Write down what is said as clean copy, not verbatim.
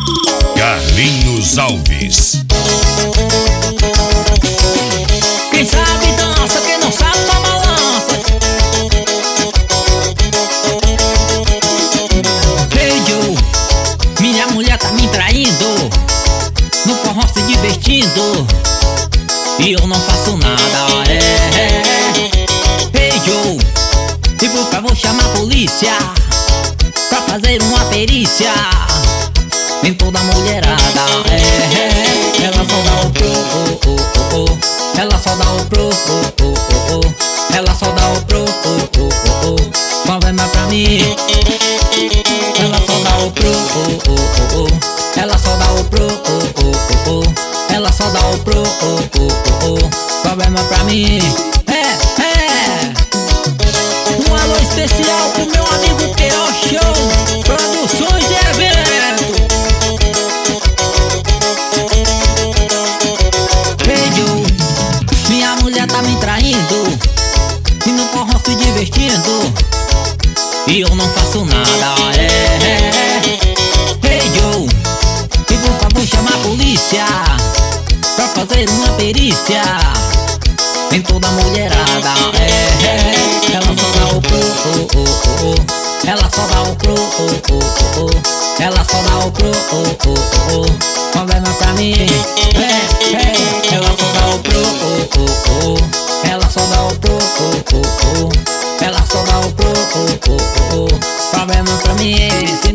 Carlinhos Alves. Quem sabe dança, quem não sabe só balança. Hey Joe, minha mulher tá me traindo, no forró se divertindo, e eu não faço nada. Hey Joe, e por favor chama a polícia pra fazer uma perícia em toda a mulherada. Ela só dá o pro, ela só dá o pro, ela só dá o pro, problema pra mim. Ela só dá o pro, ela só dá o pro, ela só dá o pro, problema pra mim. Um alô especial pro meu amigo Queiroz Show, produções e eventos. Hey Joe, minha mulher tá me traindo, e no forró se divertindo, e eu não faço nada. Hey Joe, e por favor chama a polícia pra fazer uma perícia em toda a mulherada. Ela só dá o pro, ela só dá o pro, ela só dá o pro, problema pra mim. Ela só dá o pro, ela só dá o pro, ela só dá o pro, problema pra mim.